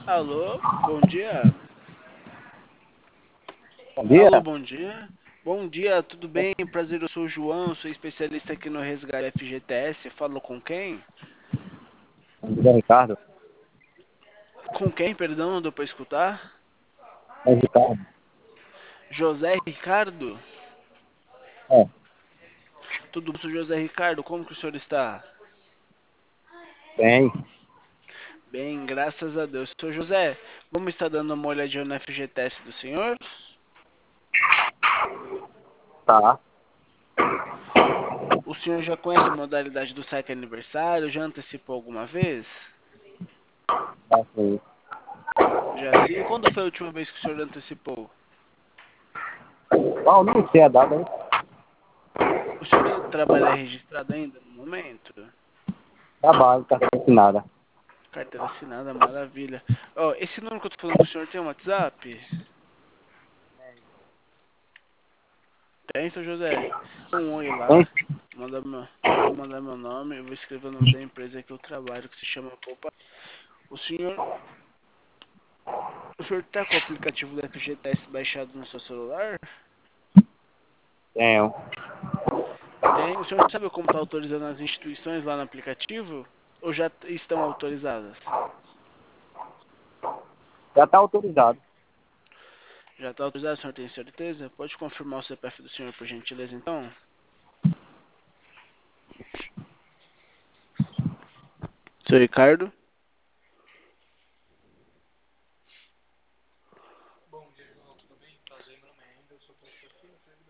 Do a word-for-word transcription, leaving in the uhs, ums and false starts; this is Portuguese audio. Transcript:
Alô, bom dia. Bom Alô, dia, bom dia. Bom dia, tudo bem? Prazer, eu sou o João, sou especialista aqui no Resgate F G T S. Falo com quem? José Ricardo. Com quem, perdão, não deu pra escutar? É Ricardo. José Ricardo? É, Tudo bem, sou José Ricardo, como que o senhor está? bem, Bem, graças a Deus. Senhor José, vamos estar dando uma olhadinha no F G T S do senhor? tá, O senhor já conhece a modalidade do saque aniversário? Já antecipou alguma vez? tá sim. Já sim? Quando foi a última vez que o senhor antecipou? Qual não sei a data, hein? O senhor trabalha registrado ainda no momento? Trabalho, carteira assinada. Carteira assinada, maravilha. Ó, esse número que eu tô falando com o senhor tem um WhatsApp? Tem, seu José? Um oi Hein? lá. Manda meu, vou mandar meu nome, eu vou escrever o nome da empresa que eu trabalho, que se chama Poupa. O senhor, o senhor tá com o aplicativo do F G T S baixado no seu celular? Tenho. Tem. O senhor sabe como tá autorizando as instituições lá no aplicativo? Ou já t- estão autorizadas? Já tá autorizado. Já está autorizado, o senhor tem certeza? Pode confirmar o C P F do senhor, por gentileza, então? Seu Ricardo?